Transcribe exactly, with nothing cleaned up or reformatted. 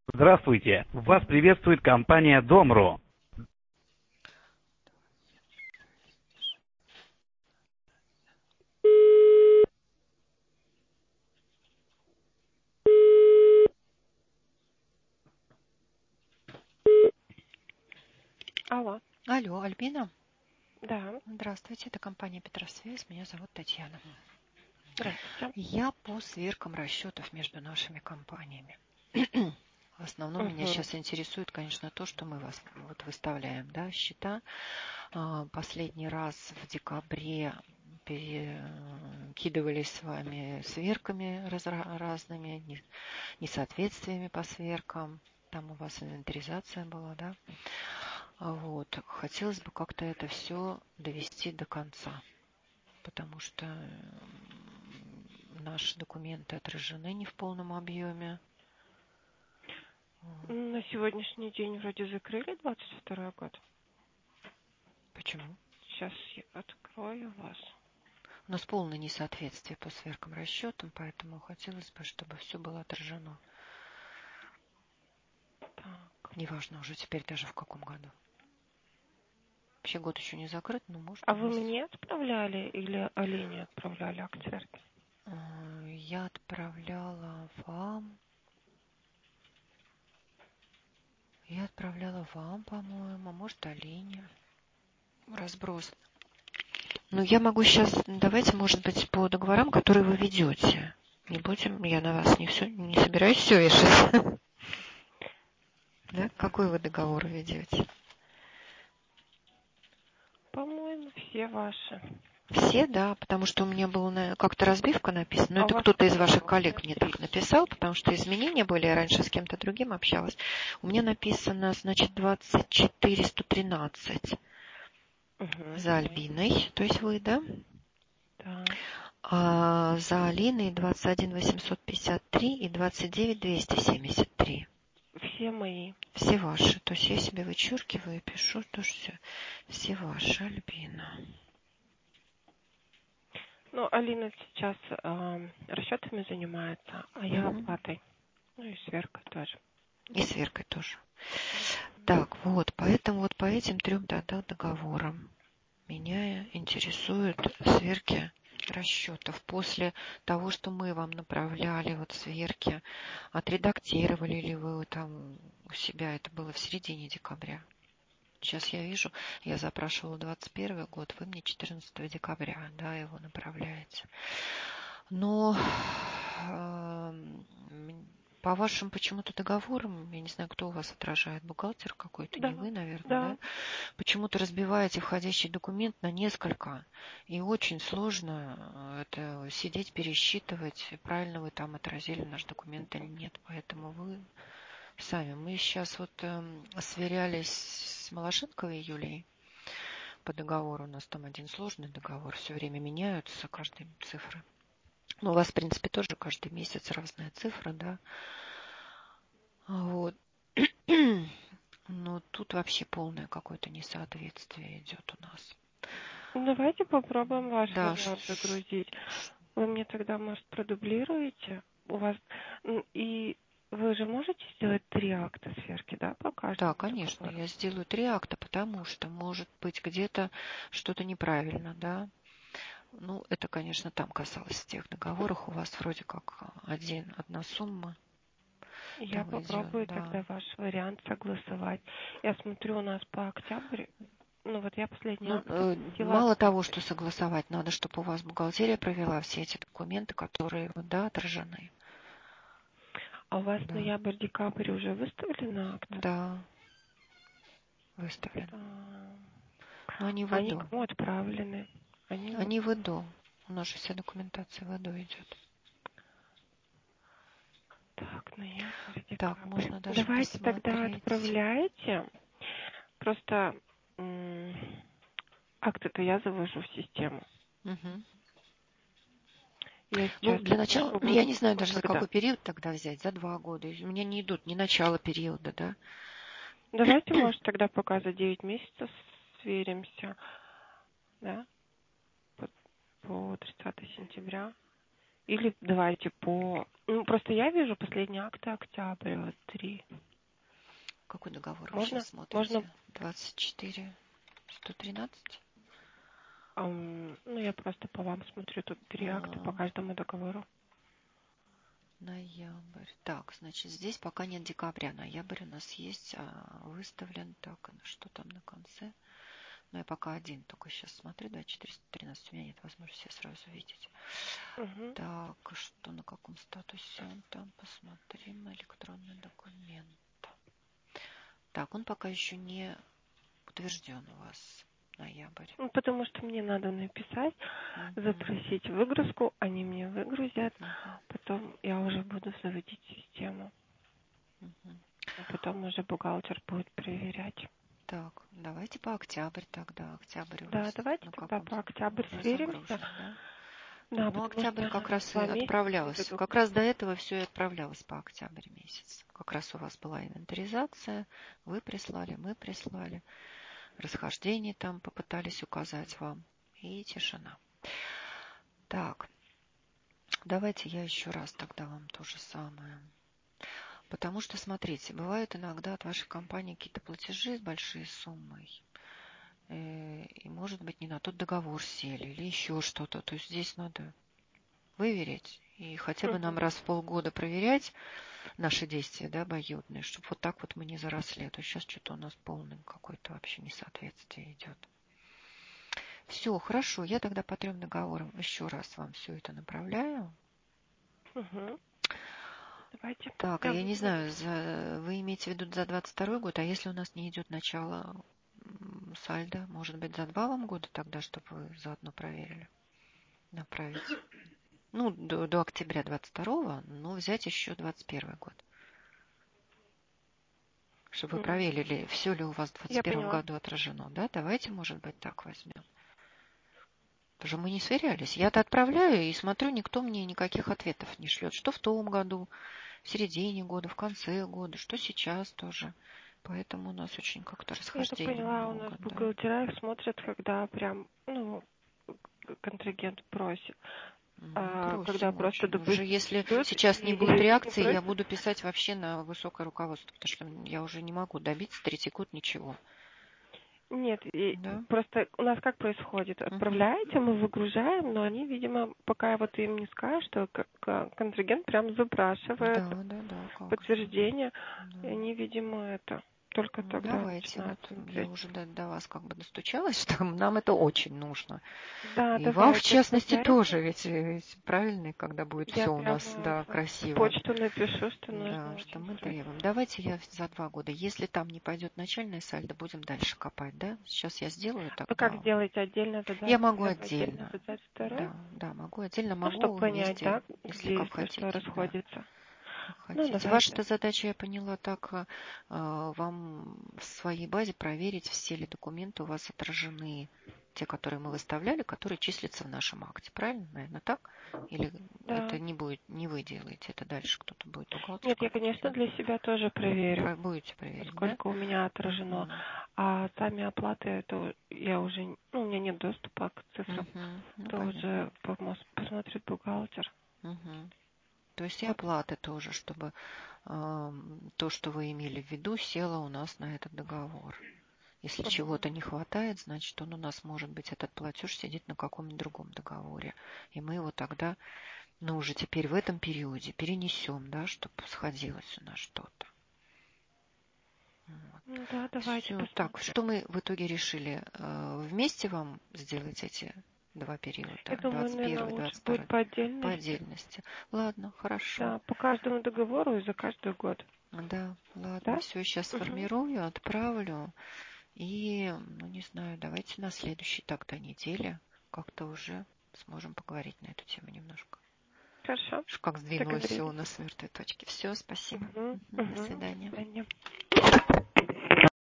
Здравствуйте! Вас приветствует компания Домру. Алло. Алло, Альбина? Да. Здравствуйте, это компания Петросвязь, меня зовут Татьяна. Здравствуйте. Я по сверкам расчетов между нашими компаниями. В основном Угу. меня сейчас интересует, конечно, то, что мы вас вот выставляем, да, счета. Последний раз в декабре перекидывались с вами сверками разными, несоответствиями по сверкам. Там у вас инвентаризация была, да? Вот. Хотелось бы как-то это все довести до конца, потому что наши документы отражены не в полном объеме. На сегодняшний день вроде закрыли двадцать второй год. Почему? Сейчас я открою вас. У нас полное несоответствие по сверкам расчетам, поэтому хотелось бы, чтобы все было отражено. Так. Неважно уже теперь даже в каком году. Вообще год еще не закрыт, но может А у вы нас... мне отправляли или Алине отправляли акт сверки? Я отправляла вам... Я отправляла вам, по-моему, может, Алине. Разброс. Ну, я могу сейчас... Давайте, может быть, по договорам, которые вы ведете. Не будем, я на вас не все, не собираюсь все вешать. Да? Какой вы договор ведете? По-моему, все ваши. Все, да, потому что у меня была как-то разбивка написана. Но А это у вас кто-то из какой ваших был? коллег мне так написал, потому что изменения были, я раньше с кем-то другим общалась. У меня написано, значит, двадцать четыре сто тринадцать Угу. за Альбиной, то есть вы, да? Да. А за Алиной двадцать один восемьсот пятьдесят три и двадцать девять двести семьдесят три. Все мои. Все ваши. То есть я себе вычеркиваю и пишу, то все. Все ваши, Альбина. Ну, Алина сейчас э, расчетами занимается, а я Угу. оплатой. Ну и сверкой тоже. И сверкой тоже. Так, вот, поэтому вот по этим трем договорам меня интересуют сверки расчетов. После того, что мы вам направляли вот сверки, отредактировали ли вы там у себя, это было в середине декабря. Сейчас я вижу, я запрашивала двадцать первый год, вы мне четырнадцатого декабря, да, его направляете. Но по вашим почему-то договорам, я не знаю, кто у вас отражает, бухгалтер какой-то, Да. не вы, наверное, Да. да? Почему-то разбиваете входящий документ на несколько, и очень сложно это сидеть, пересчитывать, правильно вы там отразили наш документ или нет. Поэтому вы сами. Мы сейчас вот э, сверялись с Малашенковой Юлией по договору. У нас там один сложный договор, все время меняются каждые цифры. Ну, у вас, в принципе, тоже каждый месяц разная цифра, да. Вот. Но тут вообще полное какое-то несоответствие идет у нас. Давайте попробуем ваш Да. вариант загрузить. Вы мне тогда, может, продублируете? У вас и вы же можете сделать три акта сверки, да, по каждому? Да, конечно, я сделаю три акта, потому что, может быть, где-то что-то неправильно, да. Ну, это, конечно, там касалось в тех договорах. У вас вроде как один, одна сумма. Я Там попробую идет, да. тогда ваш вариант согласовать. Я смотрю, у нас по октябрь, ну вот я последний Ну, акт э, мало того, что согласовать, надо, чтобы у вас бухгалтерия провела все эти документы, которые, да, отражены. А у вас Да. ноябрь, декабрь уже выставлены акты? Да, выставлены. А, Но они в Они ИДО. кому отправлены? Они, Они в ИДО. У нас же вся документация в ИДО идет. Так, ноябрь, декабрь. Так, можно даже Давайте посмотреть. тогда отправляйте. Просто м- акты-то я завожу в систему. Угу. Я Ну, сейчас для начала, попробую, я не знаю даже за когда. какой период тогда взять, за два года. У меня не идут ни начало периода, да. Давайте, может, тогда пока за девять месяцев сверимся, да, по, по тридцатого сентября. Или давайте по... Ну, просто я вижу последние акты октября, вот три. Какой договор вы Можно? сейчас смотрите? Можно? двадцать четыре сто тринадцать? Ам, ну, я просто по вам смотрю, тут три акта по А, каждому договору. ноябрь. Так, значит, здесь пока нет декабря. Ноябрь у нас есть а, выставлен. Так, ну что там на конце? Ну, я пока один только сейчас смотрю. Да, четыреста тринадцать. У меня нет возможности сразу видеть. Угу. Так, что на каком статусе он там? Посмотрим. Электронный документ. Так, он пока еще не утвержден у вас. Ноябрь. Ну, потому что мне надо написать, Угу. запросить выгрузку, они мне выгрузят, Угу. потом я уже буду заводить систему. Угу. А потом уже бухгалтер будет проверять. Так, давайте по октябрь тогда. Октябрь у Да, вас давайте на тогда каком по октябрь уже сверимся. загружен, да? Да, Ну, потому что октябрь как раз и два месяца отправлялось. веду. Как раз до этого все и отправлялось по октябрь месяц. Как раз у вас была инвентаризация. Вы прислали, мы прислали. Расхождение там попытались указать вам. И тишина. Так, давайте я еще раз тогда вам то же самое. Потому что, смотрите, бывают иногда от вашей компании какие-то платежи с большой суммой. И, может быть, не на тот договор сели или еще что-то. То есть здесь надо выверить и хотя бы нам Угу. раз в полгода проверять наши действия, да, обоюдные, чтобы вот так вот мы не заросли. А то сейчас что-то у нас полное какое-то вообще несоответствие идет. Все, хорошо. Я тогда по трем договорам еще раз вам все это направляю. Угу. Давайте. Так, а Я я не выгружу. знаю, за, вы имеете в виду за двадцать второй год, а если у нас не идет начало м, сальдо, может быть, за два вам года тогда, чтобы вы заодно проверили, направить? Ну, до, до октября двадцать второго, но взять еще двадцать первый год. Чтобы вы М, проверили, все ли у вас в двадцать Я первом поняла. году отражено, да? Давайте, может быть, так возьмем. Потому что мы не сверялись. Я-то отправляю и смотрю, никто мне никаких ответов не шлет. Что в том году, в середине года, в конце года, что сейчас тоже. Поэтому у нас очень как-то Я так расхождений поняла, у нас много, да. бухгалтера их смотрят, когда прям, ну, контрагент просит. Ну, А когда просим просто, очень. Уже допустим, если идет сейчас не и, будет и не реакции, я просит. буду писать вообще на высокое руководство, потому что я уже не могу добиться третий год ничего. Нет, и Да? просто у нас как происходит? Угу. Отправляете, мы выгружаем, но они, видимо, пока вот им не скажут, что к- к- контрагент прям запрашивает Да, да, да, как же. подтверждение, и Да. они, видимо, это только Ну, тогда давайте, вот начинают я смотреть. уже до, до вас как бы достучалась, что нам это очень нужно. Да, И вам, в давайте, частности, отправляйте. тоже, ведь, ведь правильно, когда будет Я все у нас, прямо да, в в красиво. почту напишу, что Да, нужно что очень мы срочно. требуем. Давайте я за два года. Если там не пойдет начальная сальдо, будем дальше копать, да? Сейчас я сделаю Вы как тогда. сделаете отдельно за Я двадцать могу первый, отдельно отдельно. за двадцать второй? Да, да, могу отдельно, Ну, чтобы могу понять, вместе, да, если где, как если что, хотите, да. расходится. Как Ну, хотите. давайте. Ваша задача, я поняла, так э, вам в своей базе проверить, все ли документы у вас отражены, те, которые мы выставляли, которые числятся в нашем акте. Правильно, наверное, так? Или это Да. не будет, не вы делаете, это дальше кто-то будет, бухгалтер Нет, я, какой-то, конечно, да? для себя тоже проверю, Про- будете проверить, да? сколько у меня отражено. Угу. А сами оплаты, это я уже, ну, у меня нет доступа к цифрам. Угу. Ну, Это уже понятно. помос- посмотрит бухгалтер. Угу. То есть и Вот. оплаты тоже, чтобы э, то, что вы имели в виду, село у нас на этот договор. Если чего-то не хватает, значит, он у нас, может быть, этот платеж сидит на каком-нибудь другом договоре. И мы его тогда, ну, уже теперь в этом периоде перенесем, да, чтобы сходилось у нас что-то. Вот. Ну да, давайте Все. Так, посмотрим. что мы в итоге решили? Э, Вместе вам сделать эти два Я периода, думаю, двадцать наверное, первый, лучше двадцать будет второй, по по отдельности. отдельности? Ладно, хорошо. Да, по каждому договору и за каждый год. Да, ладно, Да? все, сейчас Угу. сформирую, отправлю. И, ну, не знаю, давайте на следующей тогда неделе как-то уже сможем поговорить на эту тему немножко. Хорошо. Что как сдвинулось все у Договорились. нас с мертвой точки. Все, спасибо. Угу. Мгм, до Угу. До свидания. свидания.